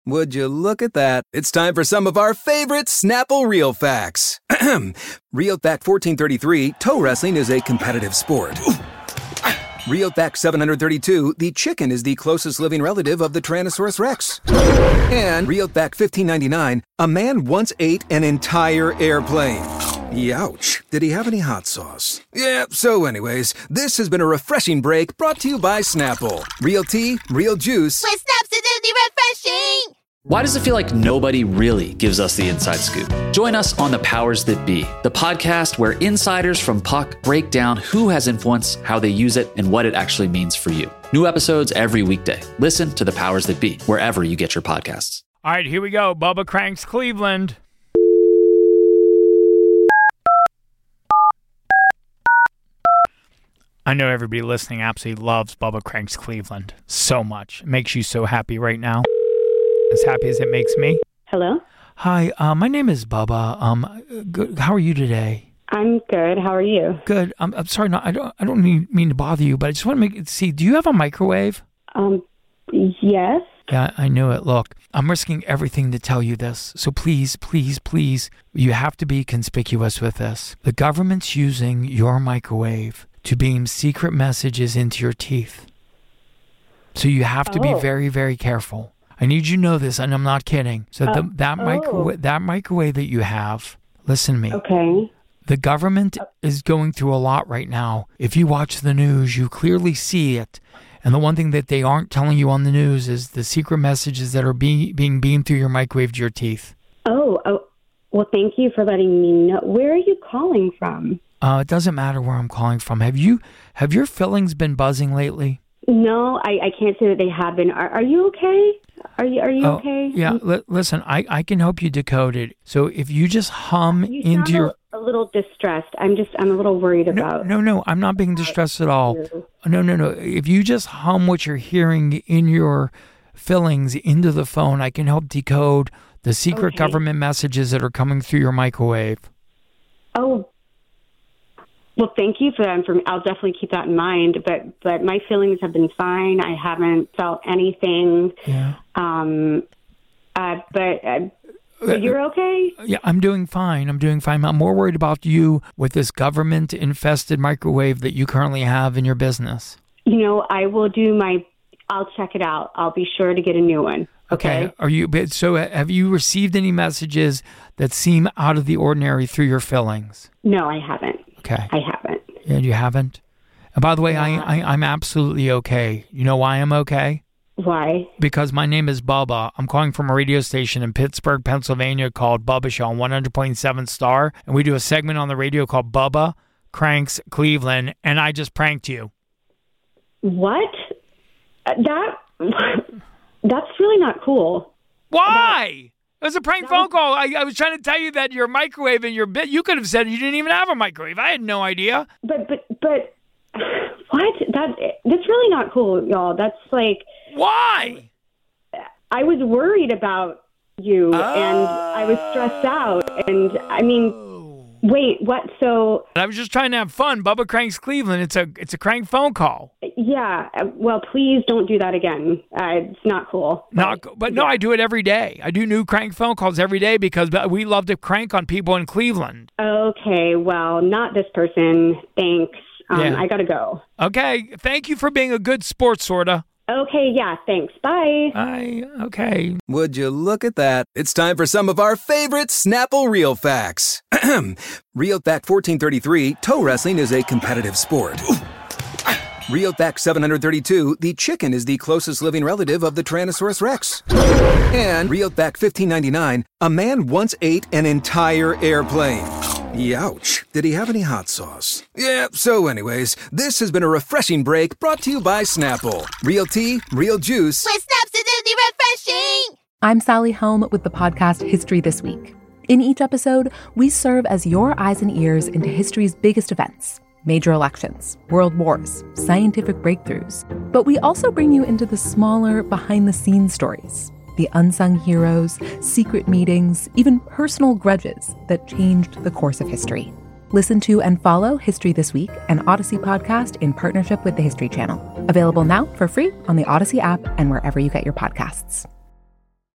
Would you look at that? It's time for some of our favorite Snapple Real Facts. Real Fact 1433, toe wrestling is a competitive sport. Real Fact 732, the chicken is the closest living relative of the Tyrannosaurus Rex. And Real Fact 1599, a man once ate an entire airplane. Youch. Did he have any hot sauce? Yeah, so anyways, this has been a refreshing break brought to you by Snapple. Real tea, real juice. With Snapsidity refreshing! Why does it feel like nobody really gives us the inside scoop? Join us on The Powers That Be, the podcast where insiders from Puck break down who has influence, how they use it, and what it actually means for you. New episodes every weekday. Listen to The Powers That Be, wherever you get your podcasts. All right, here we go. Bubba Cranks Cleveland. I know everybody listening absolutely loves Bubba Cranks Cleveland so much. It makes you so happy right now. As happy as it makes me. Hello? Hi, my name is Bubba. Good. How are you today? I'm good. How are you? Good. I'm sorry. No, I don't mean to bother you, but I just want to see. Do you have a microwave? Yes. Yeah, I knew it. Look, I'm risking everything to tell you this. So please, please, please, you have to be conspicuous with this. The government's using your microwave to beam secret messages into your teeth. So you have to be very, very careful. I need you to know this, and I'm not kidding. So that microwave that you have, listen to me. Okay. The government is going through a lot right now. If you watch the news, you clearly see it. And the one thing that they aren't telling you on the news is the secret messages that are being beamed through your microwave to your teeth. Oh, well, thank you for letting me know. Where are you calling from? It doesn't matter where I'm calling from. Have your fillings been buzzing lately? No, I can't say that they have been. Are you okay? Are you okay? Yeah, listen, I can help you decode it. So if you just hum into your... a little distressed. I'm a little worried about... No, I'm not being distressed at all. No. If you just hum what you're hearing in your fillings into the phone, I can help decode the secret government messages that are coming through your microwave. Oh, well, thank you for that information. I'll definitely keep that in mind. But my feelings have been fine. I haven't felt anything. Yeah. But you're okay? Yeah, I'm doing fine. I'm more worried about you with this government-infested microwave that you currently have in your business. I'll check it out. I'll be sure to get a new one. Okay. Have you received any messages that seem out of the ordinary through your fillings? No, I haven't. Okay. I haven't. Yeah, you haven't? And by the way, I'm absolutely okay. You know why I'm okay? Why? Because my name is Bubba. I'm calling from a radio station in Pittsburgh, Pennsylvania called Bubba Show on 100.7 Star. And we do a segment on the radio called Bubba Cranks Cleveland. And I just pranked you. What? That's really not cool. Why? It was a prank phone call. I was trying to tell you that your microwave and your bit, you could have said you didn't even have a microwave. I had no idea. But what? That's really not cool, y'all. That's like... Why? I was worried about you, and I was stressed out, and I mean... Wait, what? So... I was just trying to have fun. Bubba Cranks Cleveland. It's a crank phone call. Yeah. Well, please don't do that again. It's not cool. No, I do it every day. I do new crank phone calls every day because we love to crank on people in Cleveland. Okay. Well, not this person. Thanks. I gotta go. Okay. Thank you for being a good sport, sorta. Okay, yeah, thanks. Bye. Bye. Okay. Would you look at that? It's time for some of our favorite Snapple Real Facts. Real Fact 1433, toe wrestling is a competitive sport. Real Fact 732, the chicken is the closest living relative of the Tyrannosaurus Rex. And Real Fact 1599, a man once ate an entire airplane. Youch. Did he have any hot sauce? Yeah, so anyways, this has been a refreshing break brought to you by Snapple. Real tea, real juice. With Snapsidity refreshing! I'm Sally Helm with the podcast History This Week. In each episode, we serve as your eyes and ears into history's biggest events. Major elections, world wars, scientific breakthroughs. But we also bring you into the smaller, behind-the-scenes stories. The unsung heroes, secret meetings, even personal grudges that changed the course of history. Listen to and follow History This Week, an Odyssey podcast in partnership with the History Channel. Available now for free on the Odyssey app and wherever you get your podcasts.